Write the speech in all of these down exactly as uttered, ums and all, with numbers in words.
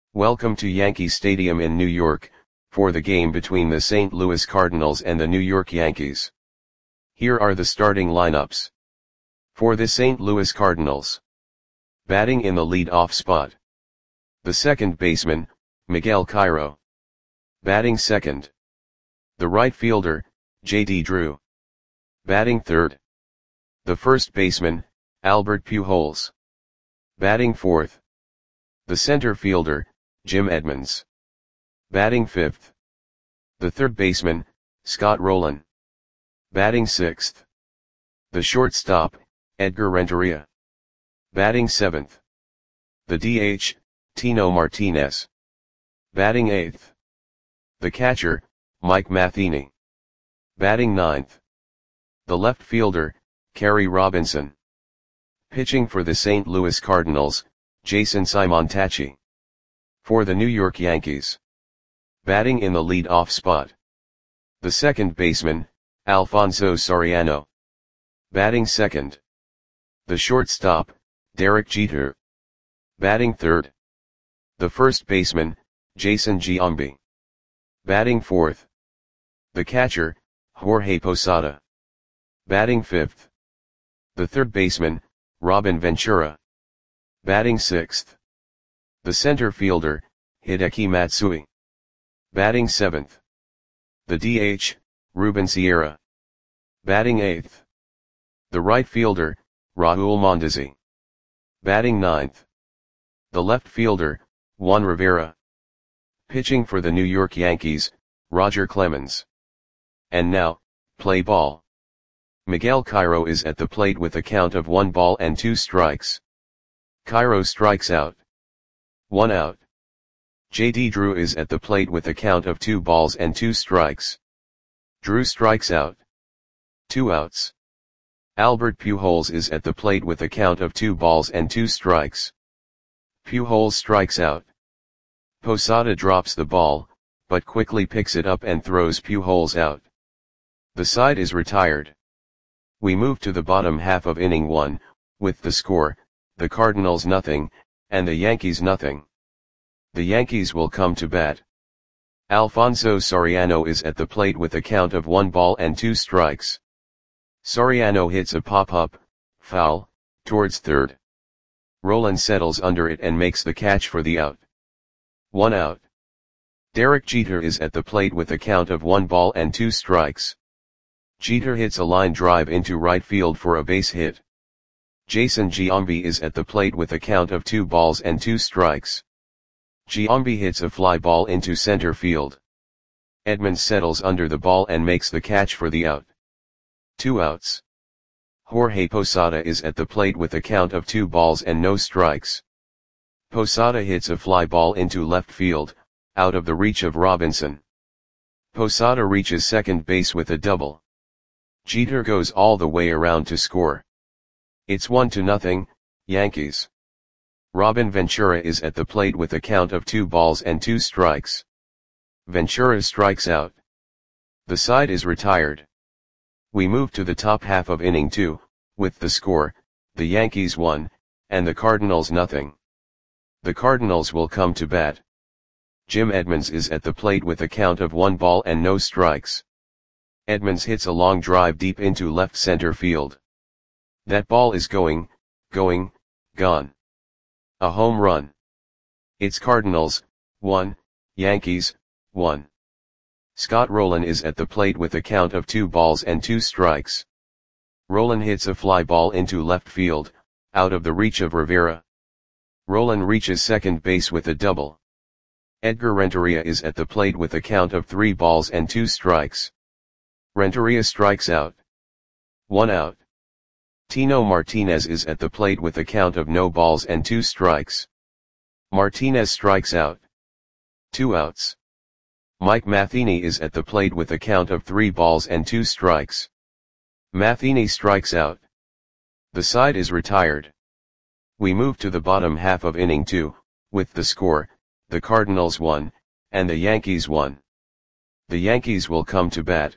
Welcome to Yankee Stadium in New York, for the game between the Saint Louis Cardinals and the New York Yankees. Here are the starting lineups. For the Saint Louis Cardinals. Batting in the lead-off spot. The second baseman, Miguel Cairo. Batting second. The right fielder, J D Drew. Batting third. The first baseman, Albert Pujols. Batting fourth. The center fielder, Jim Edmonds. Batting fifth. The third baseman, Scott Rolen. Batting sixth. The shortstop, Edgar Renteria. Batting seventh. The D H, Tino Martinez. Batting eighth. The catcher, Mike Matheny. Batting ninth. The left fielder, Kerry Robinson. Pitching for the Saint Louis Cardinals, Jason Simontacchi. For the New York Yankees. Batting in the lead-off spot. The second baseman, Alfonso Soriano. Batting second. The shortstop, Derek Jeter. Batting third. The first baseman, Jason Giambi. Batting fourth. The catcher, Jorge Posada. Batting fifth. The third baseman, Robin Ventura. Batting sixth. The center fielder, Hideki Matsui. Batting seventh. The D H, Ruben Sierra. Batting eighth. The right fielder, Raul Mondesi. Batting ninth. The left fielder, Juan Rivera. Pitching for the New York Yankees, Roger Clemens. And now, play ball. Miguel Cairo is at the plate with a count of one ball and two strikes. Cairo strikes out. One out. J D Drew is at the plate with a count of two balls and two strikes. Drew strikes out. Two outs. Albert Pujols is at the plate with a count of two balls and two strikes. Pujols strikes out. Posada drops the ball, but quickly picks it up and throws Pujols out. The side is retired. We move to the bottom half of inning one, with the score, the Cardinals nothing, and the Yankees nothing. The Yankees will come to bat. Alfonso Soriano is at the plate with a count of one ball and two strikes. Soriano hits a pop-up, foul, towards third. Rolen settles under it and makes the catch for the out. One out. Derek Jeter is at the plate with a count of one ball and two strikes. Jeter hits a line drive into right field for a base hit. Jason Giambi is at the plate with a count of two balls and two strikes. Giambi hits a fly ball into center field. Edmonds settles under the ball and makes the catch for the out. Two outs. Jorge Posada is at the plate with a count of two balls and no strikes. Posada hits a fly ball into left field, out of the reach of Robinson. Posada reaches second base with a double. Jeter goes all the way around to score. It's one to nothing, Yankees. Robin Ventura is at the plate with a count of two balls and two strikes. Ventura strikes out. The side is retired. We move to the top half of inning two, with the score, the Yankees one, and the Cardinals nothing. The Cardinals will come to bat. Jim Edmonds is at the plate with a count of one ball and no strikes. Edmonds hits a long drive deep into left center field. That ball is going, going, gone. A home run. It's Cardinals, one, Yankees, one. Scott Rolen is at the plate with a count of two balls and two strikes. Rolen hits a fly ball into left field, out of the reach of Rivera. Rolen reaches second base with a double. Edgar Renteria is at the plate with a count of three balls and two strikes. Renteria strikes out. One out. Tino Martinez is at the plate with a count of no balls and two strikes. Martinez strikes out. Two outs. Mike Matheny is at the plate with a count of three balls and two strikes. Matheny strikes out. The side is retired. We move to the bottom half of inning two, with the score, the Cardinals one, and the Yankees one. The Yankees will come to bat.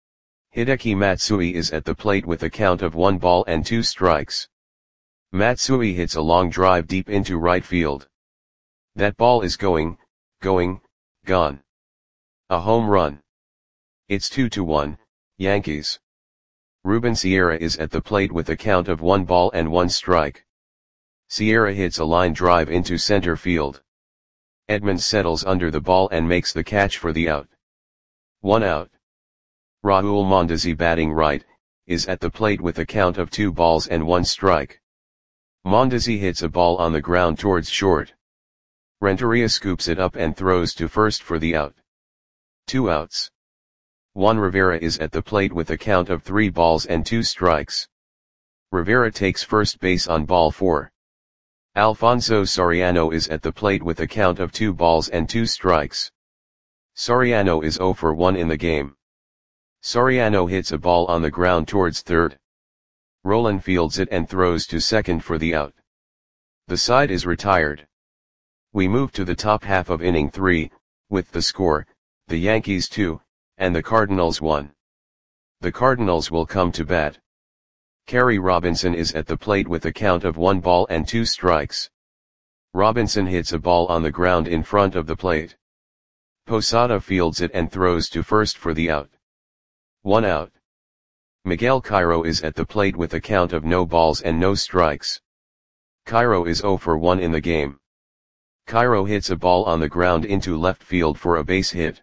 Hideki Matsui is at the plate with a count of one ball and two strikes. Matsui hits a long drive deep into right field. That ball is going, going, gone. A home run. It's two to one, Yankees. Ruben Sierra is at the plate with a count of one ball and one strike. Sierra hits a line drive into center field. Edmonds settles under the ball and makes the catch for the out. One out. Raul Mondesi, batting right, is at the plate with a count of two balls and one strike. Mondesi hits a ball on the ground towards short. Renteria scoops it up and throws to first for the out. Two outs. Juan Rivera is at the plate with a count of three balls and two strikes. Rivera takes first base on ball four. Alfonso Soriano is at the plate with a count of two balls and two strikes. Soriano is zero for one in the game. Soriano hits a ball on the ground towards third. Rolen fields it and throws to second for the out. The side is retired. We move to the top half of inning three, with the score, the Yankees two, and the Cardinals one. The Cardinals will come to bat. Kerry Robinson is at the plate with a count of one ball and two strikes. Robinson hits a ball on the ground in front of the plate. Posada fields it and throws to first for the out. One out. Miguel Cairo is at the plate with a count of no balls and no strikes. Cairo is zero for one in the game. Cairo hits a ball on the ground into left field for a base hit.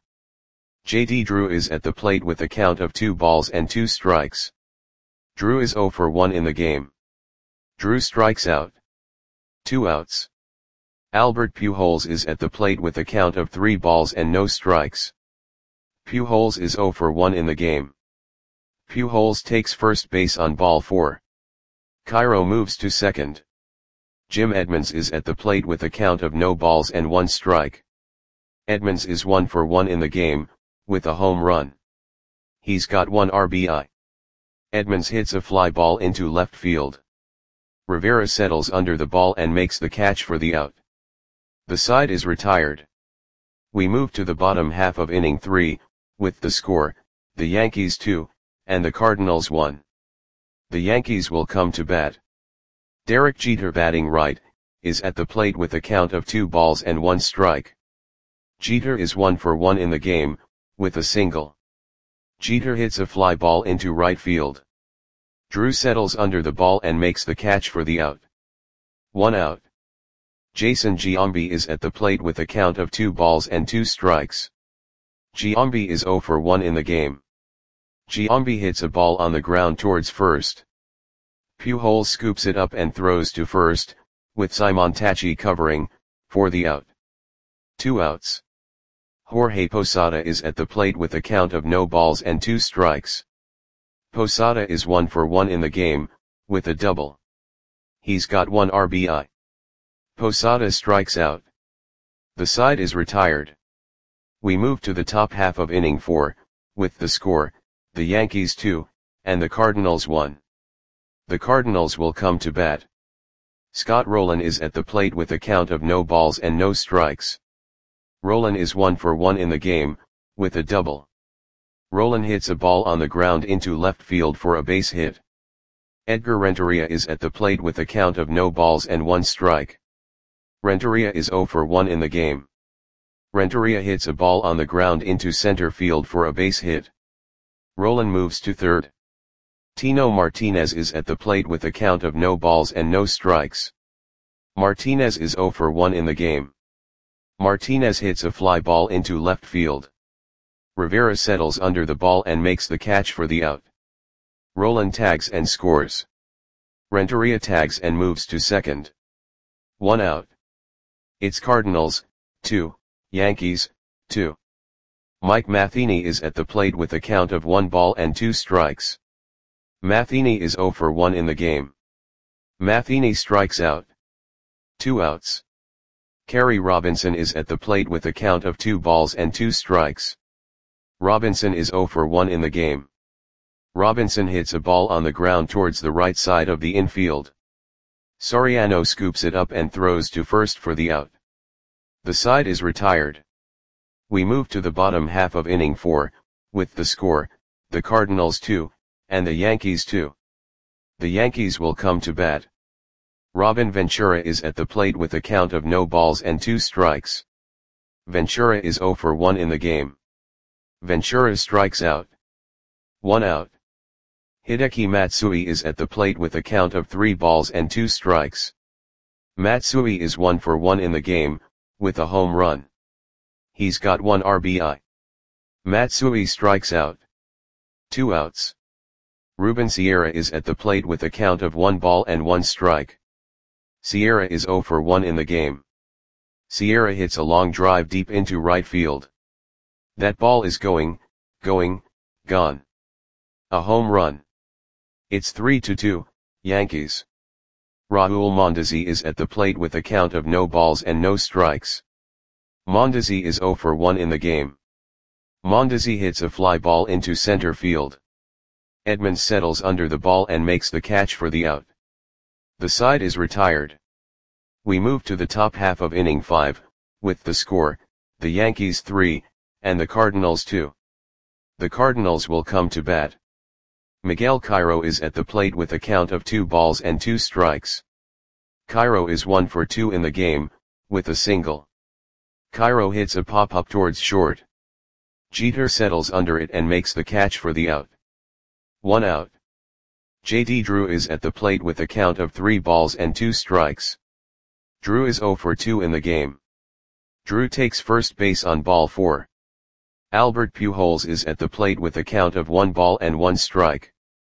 J D Drew is at the plate with a count of two balls and two strikes. Drew is zero for one in the game. Drew strikes out. Two outs. Albert Pujols is at the plate with a count of three balls and no strikes. Pujols is zero for one in the game. Pujols takes first base on ball four. Cairo moves to second. Jim Edmonds is at the plate with a count of no balls and one strike. Edmonds is one for one in the game, with a home run. He's got one R B I. Edmonds hits a fly ball into left field. Rivera settles under the ball and makes the catch for the out. The side is retired. We move to the bottom half of inning three, with the score, the Yankees two, and the Cardinals one. The Yankees will come to bat. Derek Jeter, batting right, is at the plate with a count of two balls and one strike. Jeter is one for one in the game, with a single. Jeter hits a fly ball into right field. Drew settles under the ball and makes the catch for the out. One out. Jason Giambi is at the plate with a count of two balls and two strikes. Giambi is zero for one in the game. Giambi hits a ball on the ground towards first. Pujols scoops it up and throws to first, with Simon Tachi covering, for the out. Two outs. Jorge Posada is at the plate with a count of no balls and two strikes. Posada is one for one in the game, with a double. He's got one R B I. Posada strikes out. The side is retired. We move to the top half of inning four, with the score, the Yankees two, and the Cardinals one. The Cardinals will come to bat. Scott Rolen is at the plate with a count of no balls and no strikes. Rolen is one for one in the game, with a double. Rolen hits a ball on the ground into left field for a base hit. Edgar Renteria is at the plate with a count of no balls and one strike. Renteria is zero for one in the game. Renteria hits a ball on the ground into center field for a base hit. Rolen moves to third. Tino Martinez is at the plate with a count of no balls and no strikes. Martinez is zero for one in the game. Martinez hits a fly ball into left field. Rivera settles under the ball and makes the catch for the out. Rolen tags and scores. Renteria tags and moves to second. One out. It's Cardinals, two, Yankees, two. Mike Matheny is at the plate with a count of one ball and two strikes. Matheny is zero for one in the game. Matheny strikes out. Two outs. Kerry Robinson is at the plate with a count of two balls and two strikes. Robinson is zero for one in the game. Robinson hits a ball on the ground towards the right side of the infield. Soriano scoops it up and throws to first for the out. The side is retired. We move to the bottom half of inning four, with the score, the Cardinals two, and the Yankees two. The Yankees will come to bat. Robin Ventura is at the plate with a count of no balls and two strikes. Ventura is zero for one in the game. Ventura strikes out. One out. Hideki Matsui is at the plate with a count of three balls and two strikes. Matsui is one for one in the game, with a home run. He's got one R B I. Matsui strikes out. Two outs. Ruben Sierra is at the plate with a count of one ball and one strike. Sierra is zero for one in the game. Sierra hits a long drive deep into right field. That ball is going, going, gone. A home run. It's three to two, Yankees. Raul Mondesi is at the plate with a count of no balls and no strikes. Mondesi is zero for one in the game. Mondesi hits a fly ball into center field. Edmonds settles under the ball and makes the catch for the out. The side is retired. We move to the top half of inning five, with the score, the Yankees three, and the Cardinals two. The Cardinals will come to bat. Miguel Cairo is at the plate with a count of two balls and two strikes. Cairo is one for two in the game, with a single. Cairo hits a pop-up towards short. Jeter settles under it and makes the catch for the out. One out. J D Drew is at the plate with a count of three balls and two strikes. Drew is zero for two in the game. Drew takes first base on ball four. Albert Pujols is at the plate with a count of one ball and one strike.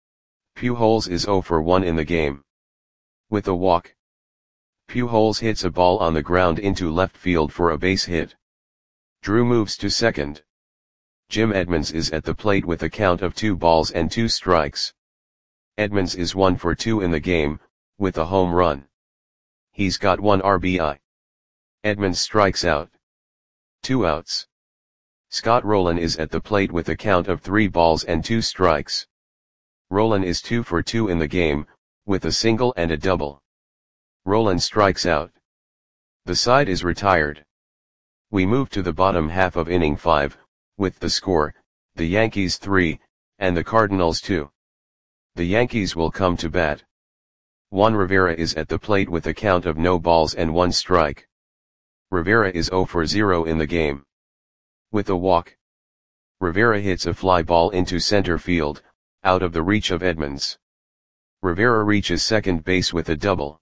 Pujols is zero for one in the game. With a walk. Pujols hits a ball on the ground into left field for a base hit. Drew moves to second. Jim Edmonds is at the plate with a count of two balls and two strikes. Edmonds is one for two in the game, with a home run. He's got one R B I. Edmonds strikes out. Two outs. Scott Rowland is at the plate with a count of three balls and two strikes. Rowland is two for two in the game, with a single and a double. Rowland strikes out. The side is retired. We move to the bottom half of inning five, with the score, the Yankees three, and the Cardinals two. The Yankees will come to bat. Juan Rivera is at the plate with a count of no balls and one strike. Rivera is zero for zero in the game. With a walk. Rivera hits a fly ball into center field, out of the reach of Edmonds. Rivera reaches second base with a double.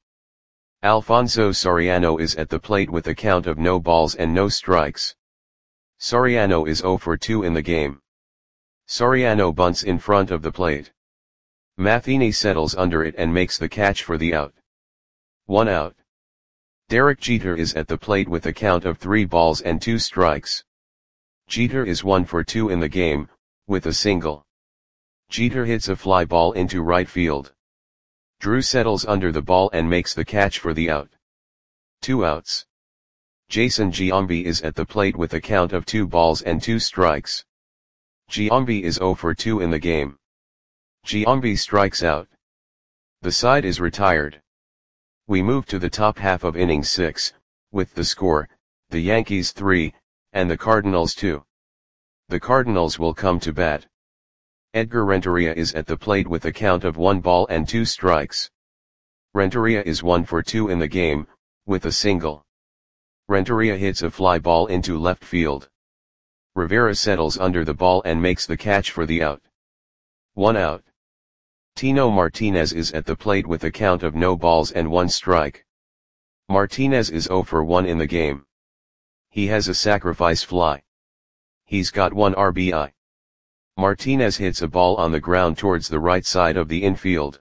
Alfonso Soriano is at the plate with a count of no balls and no strikes. Soriano is zero for two in the game. Soriano bunts in front of the plate. Matheny settles under it and makes the catch for the out. One out. Derek Jeter is at the plate with a count of three balls and two strikes. Jeter is one for two in the game, with a single. Jeter hits a fly ball into right field. Drew settles under the ball and makes the catch for the out. Two outs. Jason Giambi is at the plate with a count of two balls and two strikes. Giambi is zero for two in the game. Giambi strikes out. The side is retired. We move to the top half of inning six, with the score, the Yankees three, and the Cardinals two. The Cardinals will come to bat. Edgar Renteria is at the plate with a count of one ball and two strikes. Renteria is one for two in the game, with a single. Renteria hits a fly ball into left field. Rivera settles under the ball and makes the catch for the out. One out. Tino Martinez is at the plate with a count of no balls and one strike. Martinez is zero for one in the game. He has a sacrifice fly. He's got one R B I. Martinez hits a ball on the ground towards the right side of the infield.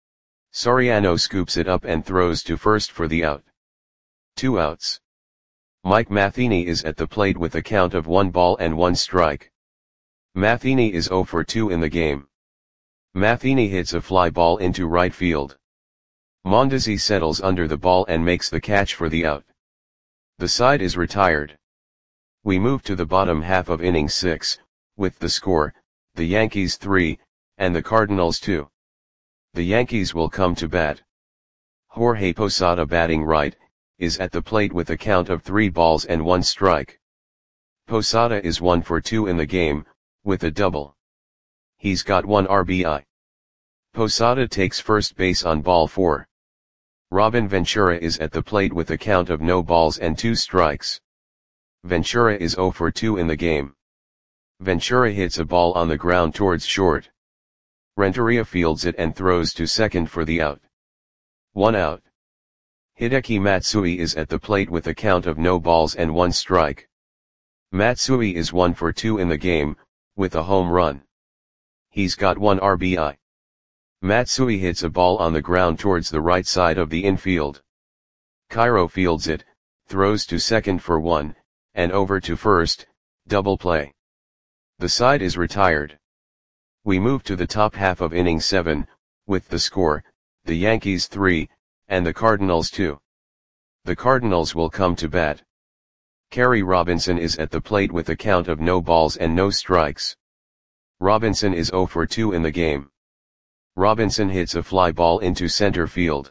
Soriano scoops it up and throws to first for the out. Two outs. Mike Matheny is at the plate with a count of one ball and one strike. Matheny is zero for two in the game. Matheny hits a fly ball into right field. Mondesi settles under the ball and makes the catch for the out. The side is retired. We move to the bottom half of inning six, with the score, the Yankees three, and the Cardinals two. The Yankees will come to bat. Jorge Posada, batting right, is at the plate with a count of three balls and one strike. Posada is one for two in the game, with a double. He's got one R B I. Posada takes first base on ball four. Robin Ventura is at the plate with a count of no balls and two strikes. Ventura is zero for two in the game. Ventura hits a ball on the ground towards short. Renteria fields it and throws to second for the out. One out. Hideki Matsui is at the plate with a count of no balls and one strike. Matsui is one for two in the game, with a home run. He's got one R B I. Matsui hits a ball on the ground towards the right side of the infield. Cairo fields it, throws to second for one, and over to first, double play. The side is retired. We move to the top half of inning seven, with the score, the Yankees three, and the Cardinals two. The Cardinals will come to bat. Kerry Robinson is at the plate with a count of no balls and no strikes. Robinson is zero for two in the game. Robinson hits a fly ball into center field.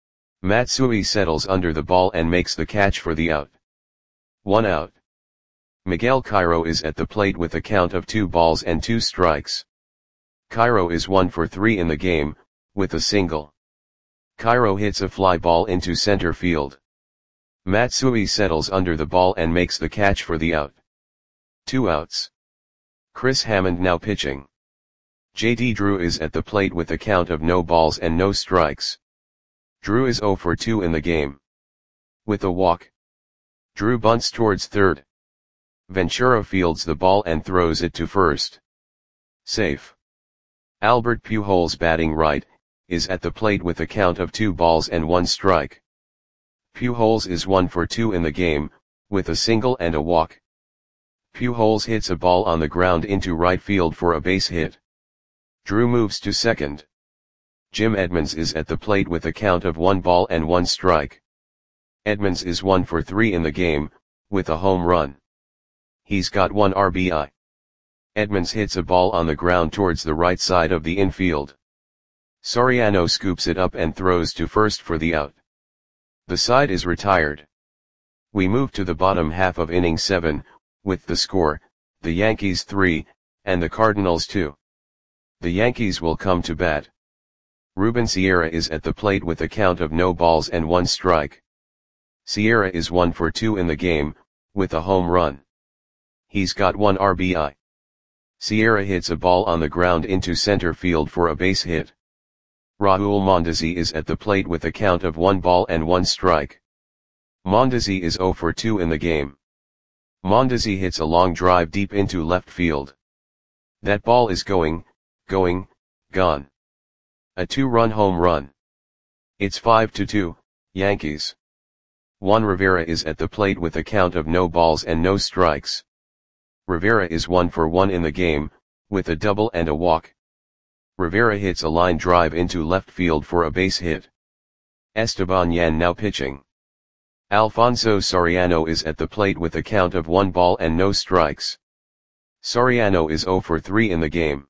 Matsui settles under the ball and makes the catch for the out. One out. Miguel Cairo is at the plate with a count of two balls and two strikes. Cairo is one for three in the game, with a single. Cairo hits a fly ball into center field. Matsui settles under the ball and makes the catch for the out. Two outs. Chris Hammond now pitching. J D Drew is at the plate with a count of no balls and no strikes. Drew is zero for two in the game. With a walk. Drew bunts towards third. Ventura fields the ball and throws it to first. Safe. Albert Pujols, batting right, is at the plate with a count of two balls and one strike. Pujols is one for two in the game, with a single and a walk. Pujols hits a ball on the ground into right field for a base hit. Drew moves to second. Jim Edmonds is at the plate with a count of one ball and one strike. Edmonds is one for three in the game, with a home run. He's got one R B I. Edmonds hits a ball on the ground towards the right side of the infield. Soriano scoops it up and throws to first for the out. The side is retired. We move to the bottom half of inning seven, with the score, the Yankees three, and the Cardinals two. The Yankees will come to bat. Ruben Sierra is at the plate with a count of no balls and one strike. Sierra is one for two in the game, with a home run. He's got one R B I. Sierra hits a ball on the ground into center field for a base hit. Raul Mondesi is at the plate with a count of one ball and one strike. Mondesi is zero for two in the game. Mondesi hits a long drive deep into left field. That ball is going, going, gone. A two-run home run. It's five to two, Yankees. Juan Rivera is at the plate with a count of no balls and no strikes. Rivera is one for one in the game, with a double and a walk. Rivera hits a line drive into left field for a base hit. Esteban Yan now pitching. Alfonso Soriano is at the plate with a count of one ball and no strikes. Soriano is zero for three in the game.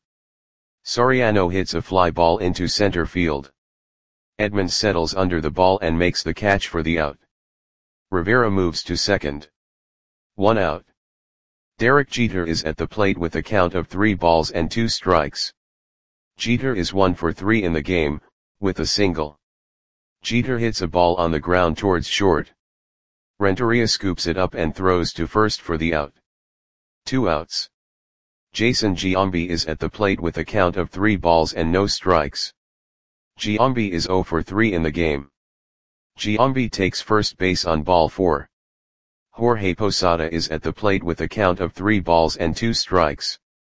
Soriano hits a fly ball into center field. Edmonds settles under the ball and makes the catch for the out. Rivera moves to second. One out. Derek Jeter is at the plate with a count of three balls and two strikes. Jeter is one for three in the game, with a single. Jeter hits a ball on the ground towards short. Renteria scoops it up and throws to first for the out. Two outs. Jason Giambi is at the plate with a count of three balls and no strikes. Giambi is zero for three in the game. Giambi takes first base on ball four. Jorge Posada is at the plate with a count of three balls and two strikes.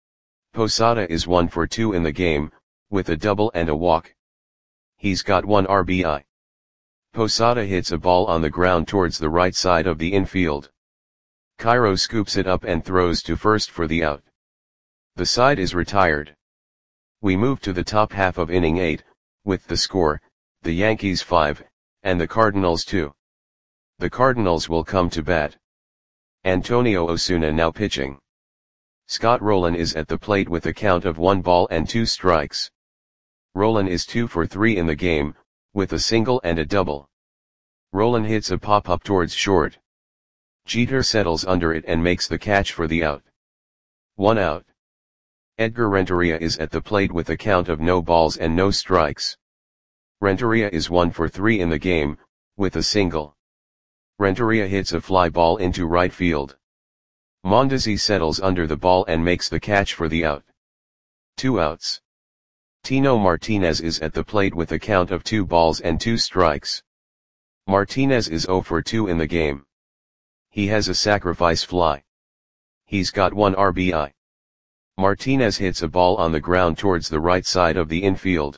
Posada is one for two in the game, with a double and a walk. He's got one R B I. Posada hits a ball on the ground towards the right side of the infield. Cairo scoops it up and throws to first for the out. The side is retired. We move to the top half of inning eight, with the score, the Yankees five, and the Cardinals two. The Cardinals will come to bat. Antonio Osuna now pitching. Scott Rowland is at the plate with a count of one ball and two strikes. Rowland is two for three in the game, with a single and a double. Rowland hits a pop-up towards short. Jeter settles under it and makes the catch for the out. One out. Edgar Renteria is at the plate with a count of no balls and no strikes. Renteria is one for three in the game, with a single. Renteria hits a fly ball into right field. Mondesi settles under the ball and makes the catch for the out. Two outs. Tino Martinez is at the plate with a count of two balls and two strikes. Martinez is zero for two in the game. He has a sacrifice fly. He's got one R B I. Martinez hits a ball on the ground towards the right side of the infield.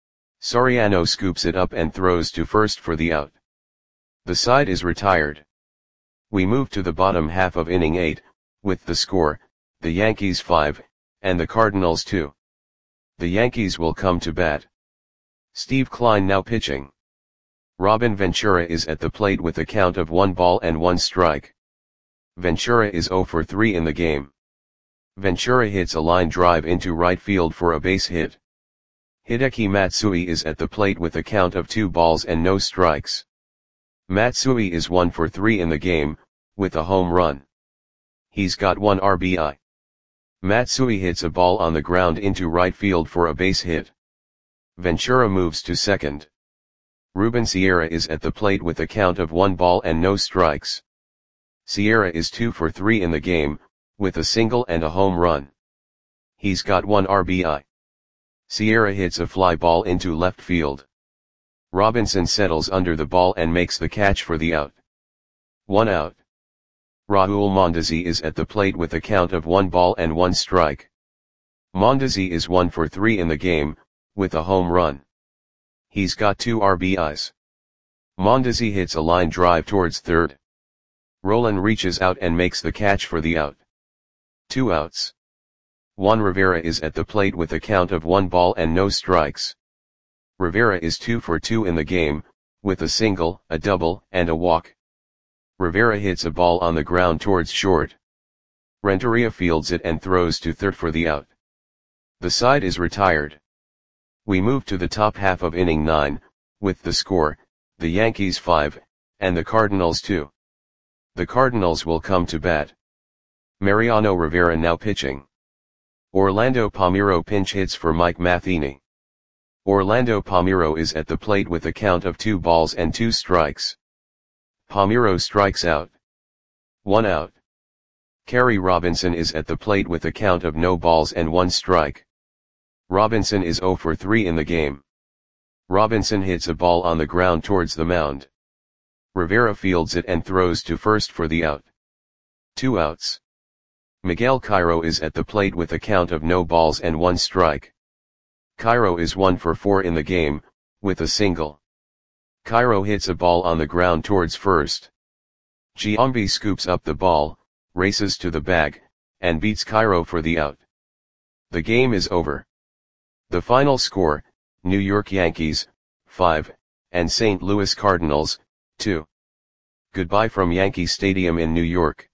Soriano scoops it up and throws to first for the out. The side is retired. We move to the bottom half of inning eight, with the score, the Yankees five, and the Cardinals two. The Yankees will come to bat. Steve Kline now pitching. Robin Ventura is at the plate with a count of one ball and one strike. Ventura is zero for three in the game. Ventura hits a line drive into right field for a base hit. Hideki Matsui is at the plate with a count of two balls and no strikes. Matsui is one for three in the game, with a home run. He's got one R B I. Matsui hits a ball on the ground into right field for a base hit. Ventura moves to second. Ruben Sierra is at the plate with a count of one ball and no strikes. Sierra is two for three in the game, with a single and a home run. He's got one R B I. Sierra hits a fly ball into left field. Robinson settles under the ball and makes the catch for the out. One out. Raul Mondesi is at the plate with a count of one ball and one strike. Mondesi is one for three in the game, with a home run. He's got two R B Is. Mondesi hits a line drive towards third. Roland reaches out and makes the catch for the out. Two outs. Juan Rivera is at the plate with a count of one ball and no strikes. Rivera is two for two in the game, with a single, a double, and a walk. Rivera hits a ball on the ground towards short. Renteria fields it and throws to third for the out. The side is retired. We move to the top half of inning nine, with the score, the Yankees five, and the Cardinals two. The Cardinals will come to bat. Mariano Rivera now pitching. Orlando Palmeiro pinch hits for Mike Matheny. Orlando Palmeiro is at the plate with a count of two balls and two strikes. Palmeiro strikes out. One out. Kerry Robinson is at the plate with a count of no balls and one strike. Robinson is zero for three in the game. Robinson hits a ball on the ground towards the mound. Rivera fields it and throws to first for the out. Two outs. Miguel Cairo is at the plate with a count of no balls and one strike. Cairo is one for four in the game, with a single. Cairo hits a ball on the ground towards first. Giambi scoops up the ball, races to the bag, and beats Cairo for the out. The game is over. The final score, New York Yankees, five, and Saint Louis Cardinals, two. Goodbye from Yankee Stadium in New York.